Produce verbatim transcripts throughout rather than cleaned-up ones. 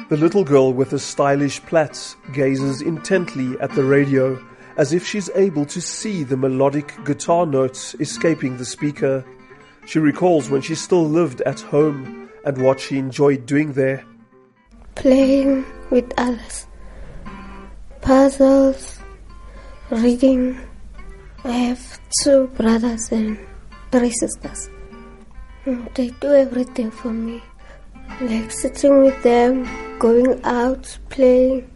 The little girl with the stylish plaits gazes intently at the radio, as if she's able to see the melodic guitar notes escaping the speaker. She recalls when she still lived at home and what she enjoyed doing there. Playing with others, puzzles, reading. I have two brothers and three sisters. They do everything for me, like sitting with them, going out, playing.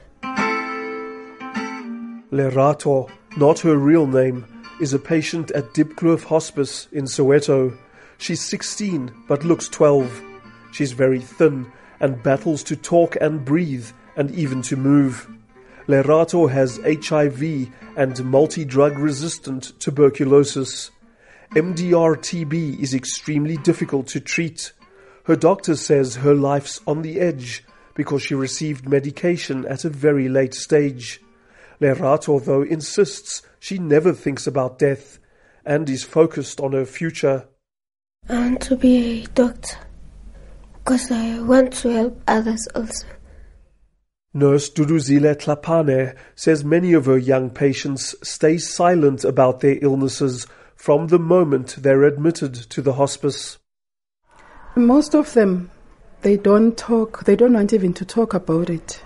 Lerato, not her real name, is a patient at Diepkloof Hospice in Soweto. She's sixteen but looks twelve. She's very thin and battles to talk and breathe and even to move. Lerato has H I V and multi-drug resistant tuberculosis. M D R T B is extremely difficult to treat. Her doctor says her life's on the edge because she received medication at a very late stage. Lerato, though, insists she never thinks about death and is focused on her future. I want to be a doctor because I want to help others also. Nurse Duduzile Tlapane says many of her young patients stay silent about their illnesses from the moment they're admitted to the hospice. Most of them, they don't talk, they don't want even to talk about it.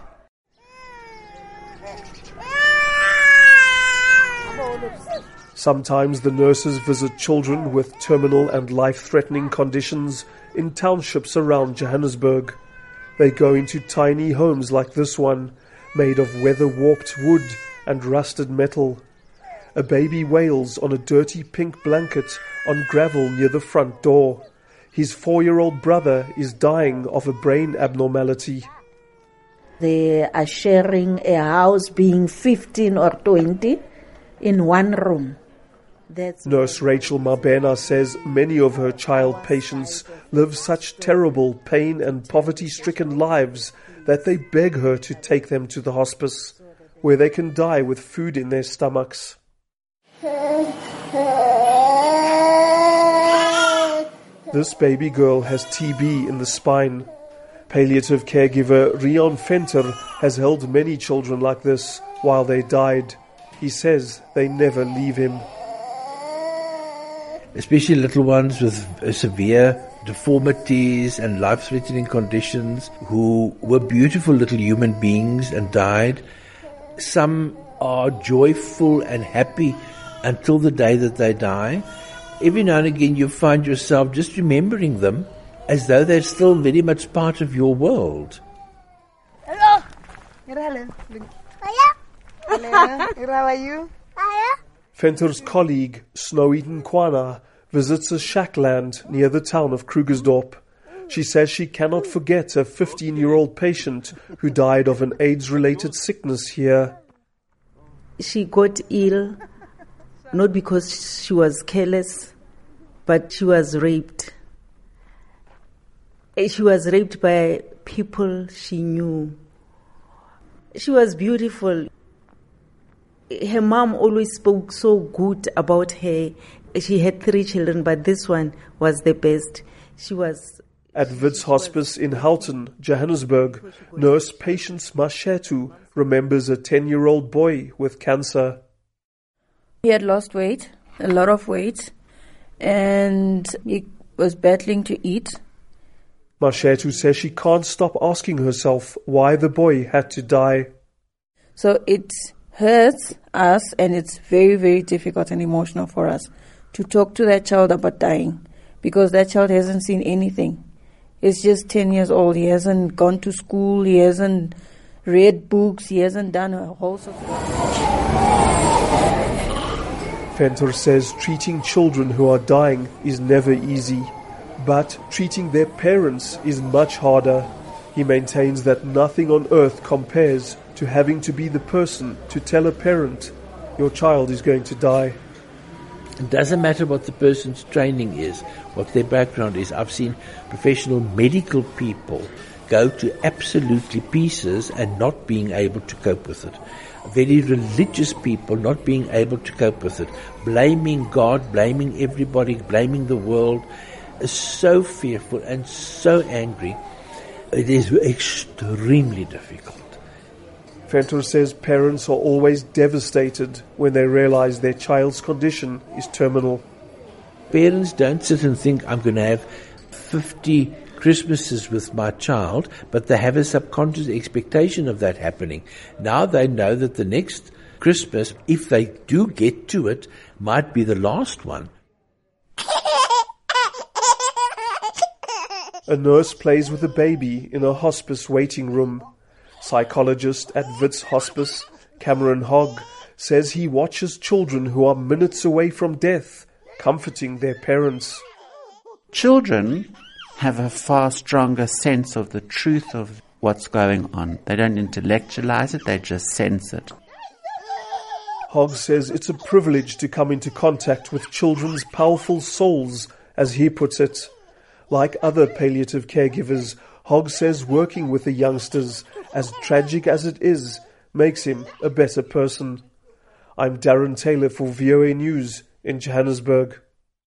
Sometimes the nurses visit children with terminal and life-threatening conditions in townships around Johannesburg. They go into tiny homes like this one, made of weather-warped wood and rusted metal. A baby wails on a dirty pink blanket on gravel near the front door. His four-year-old brother is dying of a brain abnormality. They are sharing a house, being fifteen or twenty, in one room. That's Nurse Rachel Mabena says many of her child patients live such terrible pain and poverty-stricken lives that they beg her to take them to the hospice, where they can die with food in their stomachs. This baby girl has T B in the spine. Palliative caregiver Rion Venter has held many children like this while they died. He says they never leave him. Especially little ones with severe deformities and life-threatening conditions who were beautiful little human beings and died. Some are joyful and happy until the day that they die. Every now and again you find yourself just remembering them as though they're still very much part of your world. Hello. Hello. Hello. How are you? Venter's colleague, Snoweden Kwana, visits a shackland near the town of Krugersdorp. She says she cannot forget a fifteen-year-old patient who died of an AIDS-related sickness here. She got ill, not because she was careless, but she was raped. She was raped by people she knew. She was beautiful. Her mom always spoke so good about her. She had three children, but this one was the best. She was... At Wits Hospice in Houghton, Johannesburg, nurse Patience Mashetu remembers a ten-year-old boy with cancer. He had lost weight, a lot of weight, and he was battling to eat. Mashetu says she can't stop asking herself why the boy had to die. So it hurts us, and it's very, very difficult and emotional for us to talk to that child about dying, because that child hasn't seen anything. He's just ten years old. He hasn't gone to school. He hasn't read books. He hasn't done a whole sort of... Venter says treating children who are dying is never easy, but treating their parents is much harder. He maintains that nothing on earth compares to having to be the person to tell a parent, your child is going to die. It doesn't matter what the person's training is, what their background is. I've seen professional medical people go to absolutely pieces and not being able to cope with it. Very religious people not being able to cope with it. Blaming God, blaming everybody, blaming the world. So fearful and so angry. It is extremely difficult. Ventor says parents are always devastated when they realize their child's condition is terminal. Parents don't sit and think, I'm going to have fifty Christmases with my child, but they have a subconscious expectation of that happening. Now they know that the next Christmas, if they do get to it, might be the last one. A nurse plays with a baby in a hospice waiting room. Psychologist at Wits Hospice, Cameron Hogg, says he watches children who are minutes away from death, comforting their parents. Children have a far stronger sense of the truth of what's going on. They don't intellectualize it, they just sense it. Hogg says it's a privilege to come into contact with children's powerful souls, as he puts it. Like other palliative caregivers, Hogg says working with the youngsters, as tragic as it is, makes him a better person. I'm Darren Taylor for V O A News in Johannesburg.